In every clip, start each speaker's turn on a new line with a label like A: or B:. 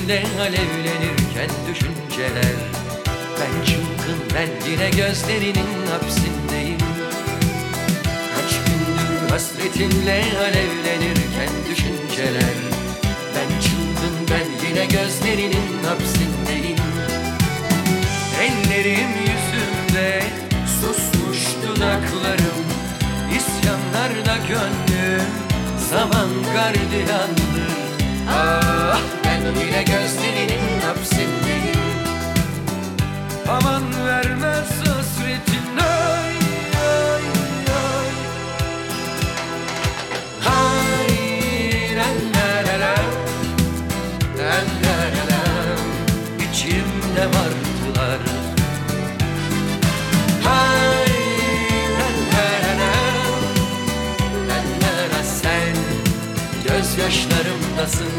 A: hasretinle alevlenirken düşünceler. Ben çılgın, ben yine gözlerinin hapsindeyim. Kaç gündür hasretinle alevlenirken düşünceler. Ben çılgın, ben yine gözlerinin hapsindeyim. Ellerim yüzümde, susmuş dudaklarım, İsyanlarda gönlüm, zaman gardiyandır. Ah, ben yine gözlerinin hapsindeyim. Aman vermez hasretin, ay ay ay. Hay la la la la, la la la la. İçimde martılar. Hay la la la la, la la la. Sen gözyaşlarımdasın.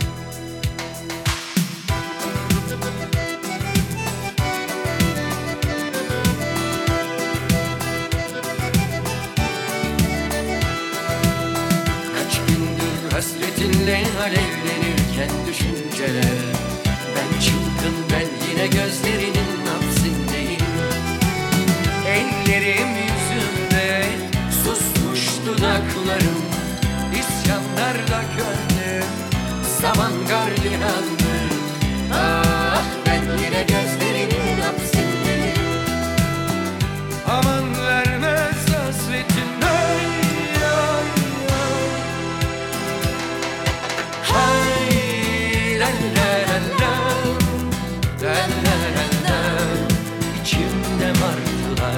A: Hasretinle alevlenirken düşünceler. Ben çılgın, ben yine gözlerinin hapsindeyim. Ellerim yüzümde, susmuş dudaklarım, İsyanlarda gönlüm, zaman gardiyandır. Ah, ben yine gözlerinin hapsindeyim. Aman vermez hasretin, ay ay ay. Hay la la la la, la la la la. İçimde martılar.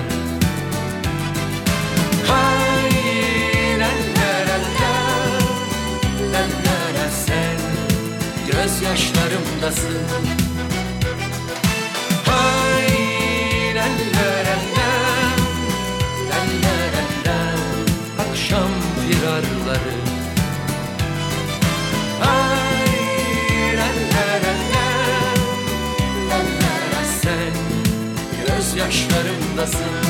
A: Hay la la la la, la la la. Sen gözyaşlarımdasın. Hay la la la la, la la la la. Akşam firarları. Sen gözyaşlarımdasın.